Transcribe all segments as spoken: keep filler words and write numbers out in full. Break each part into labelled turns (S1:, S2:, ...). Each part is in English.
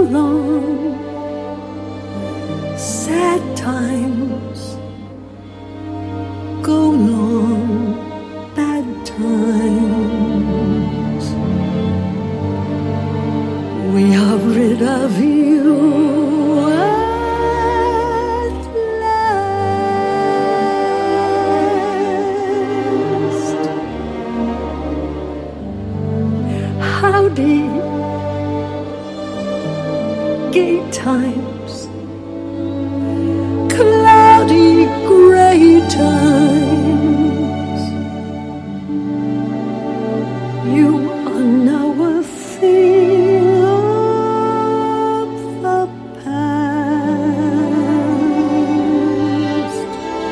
S1: along. Sad times go long, bad times. We are rid of you at last. Howdy, gay times, cloudy gray times. You are now a thing of the past.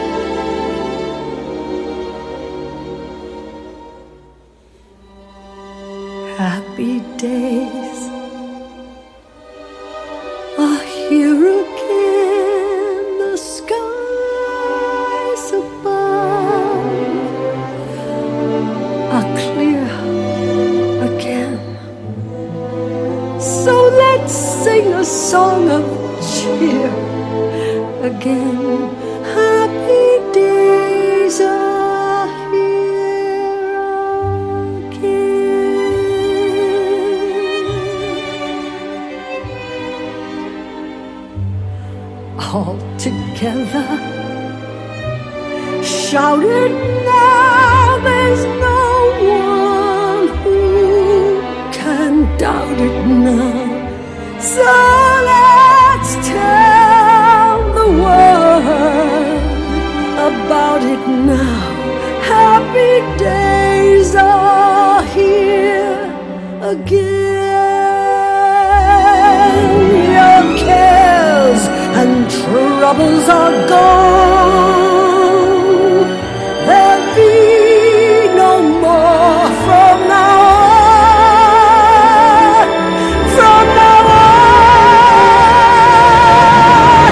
S1: Happy days are here again. The skies above are clear again. So let's sing a song of cheer again. Happy days are here again. All together, shout it now, there's no one who can doubt it now. So let's tell the world about it now. Happy days are here again. Your cares and troubles are gone. There'll be no more from now on. From now on,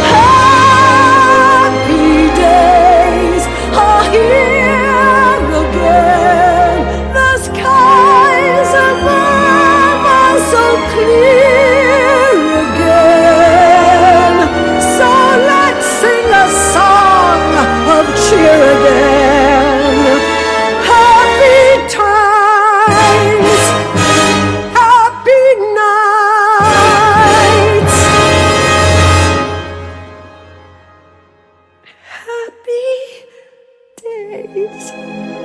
S1: happy days are here again. The skies above are so clear again. So let's sing a song of cheer again. Happy times, happy nights, happy days.